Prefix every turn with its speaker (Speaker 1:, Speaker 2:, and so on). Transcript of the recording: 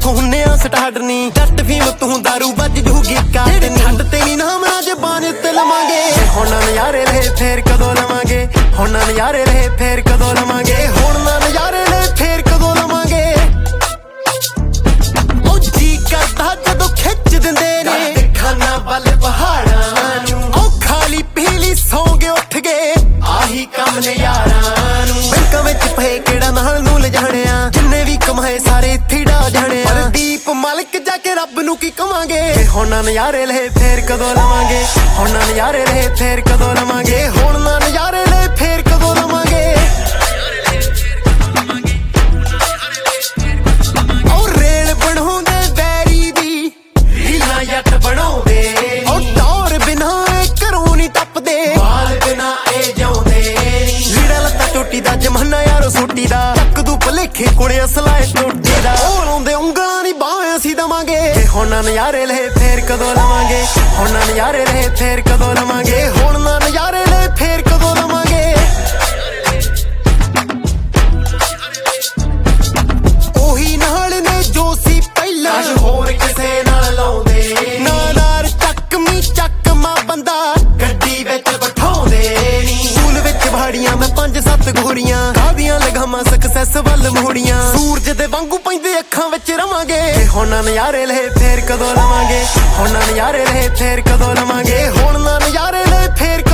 Speaker 1: ਇੱਥੋਂ ਹੁੰਨੇ ਆ ਸਟਾਰਟ ਨੀ ਜੱਟ ਫੀਮ ਤੂੰ ਦਾਰੂ ਵੱਜ ਜੂਗੀ ਕਾਟ ਨੀ ਛੱਡ ਤੇ ਨੀ ਨਾਮ ਨਾ ਜ਼ਬਾਨ ਉੱਤੇ ਲਵਾਂਗੇ ਹੁਣ ਨਾ ਨਜ਼ਾਰੇ ਰਹੇ ਫੇਰ ਕਦੋਂ ਲਵਾਂਗੇ ਹੁਣ ਨਾ ਨਜ਼ਾਰੇ ਰਹੇ ਫੇਰ ਕਦੋਂ ਲਵਾਂਗੇ ਹੁਣ ਨਾ ਨਜ਼ਾਰੇ ਰਹੇ ਫੇਰ ਕਦੋਂ ਲਵਾਂਗੇ ਉਹ ਜੀ ਕਰਦਾ ਜਦੋਂ ਖਿੱਚ ਦਿੰਦੇ ਨੇ ਖਾਨਾ ਵੱਲ ਪਹਾੜਾਂ ਨੂੰ ਉਹ ਖਾਲੀ ਪੀਲੀ ਸੌਂਗੇ ਉੱਠ ਗਏ ਆਹੀ ਕੰਮ ਨੇ ਯਾਰਾਂ ਨੂੰ ਬੈਂਕਾਂ ਵਿੱਚ ਪਏ ਕਿਹੜਾ ਨਾਲ ਨੂੰ ਲਿਜਾਣਿਆ ਜਿੰਨੇ ਵੀ ਕਮਾਏ ਸਾਰੇ ਇੱਥੇ ਡਾ ਜਾਣਿਆ ਪਰ ਦੀਪ ਮਾਲਕ ਜਾ ਕੇ ਰੱਬ ਨੂੰ ਕੀ ਕਵਾਂਗੇ ਹੁਣ ਨਾ ਨਜ਼ਾਰੇ ਲਏ ਫੇਰ ਕਦੋਂ ਲਵਾਂਗੇ ਹੁਣ ਨਾ ਨਜ਼ਾਰੇ ਲਏ ਫੇਰ ਕਦੋਂ ਲਵਾਂਗੇ ਹੁਣ ਨਾ ਨਜ਼ਾਰੇ ਲਏ ਫੇਰ ਕਦੋਂ ਲਵਾਂਗੇ ਉਹ ਰੇਲ ਬਣਾਉਂਦੇ ਬੈਰੀ ਦੀ ਰੀਲਾਂ ਜੱਟ ਬਣਾਉਂਦੇ ਉਹ ਟੌਰ ਬਿਨਾ ਘਰੋਂ ਨੀ ਟੱਪਦੇ ਬਾਲ ਬਿਨਾ ਇਹ ਜਾਉਂਦੇ ਲੀੜਾ ਲੱਤਾ ਚੋਟੀ ਦਾ ਜਮਾਨਾ ਯਾਰੋ ਸੋਟੀ ਦਾ ਚੱਕ ਦੂ ਭਲੇਖੇ ਕੋਲੇ ਅਸਲਾ ਟੋਟੀ ਦਾ ਉਹ ਲਾਉਂਦੇ ਉਂਗਲਾਂ ਨੀ ਬਾਹਾਂ ਅਸੀਂ ਦਵਾਂਗੇ ਹੁਣ ਨਾ ਨਜ਼ਾਰੇ ਲਏ ਫੇਰ ਕਦੋਂ ਲਵਾਂਗੇ ਹੁਣ ਨਾ ਨਜ਼ਾਰੇ ਲਏ ਫੇਰ ਕਦੋਂ ਲਵਾਂਗੇ ਹੁਣ ਨਾ ਨਜ਼ਾਰੇ ਲਏ ਫੇਰ ਕਦੋਂ ਲਵਾਂਗੇ ਉਹੀ ਨਾਲ ਨੇ ਜੋ ਸੀ ਪਹਿਲਾਂ ਹੋਰ ਕਿਸੇ ਨਾਲ ਲਾਉਂਦੇ ਨਾਰ ਚੱਕਮੀ ਚੱਕਮਾ ਬੰਦਾ ਗੱਡੀ ਵਿੱਚ ਬਿਠਾਉਂਦੇ ਨੀ ਸਕੂਲ ਵਿੱਚ ਬਾੜੀਆਂ ਮੈਂ 5-7 ਗੋਰੀਆਂ ਕਾਹਦੀਆਂ ਲਗਾਵਾਂ ਸਕਸੈਸ ਵੱਲ ਮੋੜੀਆਂ ਸੂਰਜ ਦੇ ਵਾਂਗੂ ਪੈਂਦੇ ਅੱਖਾਂ ਵਿੱਚ ਰਵਾਂਗੇ ਹੁਣ ਨਾ ਨਜ਼ਾਰੇ ਲਏ ਫੇਰ ਕਦੋਂ ਲਵਾਂਗੇ ਹੁਣ ਨਾ ਨਜ਼ਾਰੇ ਲਏ ਫੇਰ ਕਦੋਂ ਲਵਾਂਗੇ ਹੁਣ ਨਾ ਨਜ਼ਾਰੇ ਲਏ ਫੇਰ